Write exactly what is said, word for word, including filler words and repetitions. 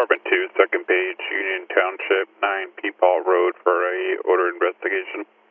Department two, second page, Union Township, nine Peepaw Road for a order investigation.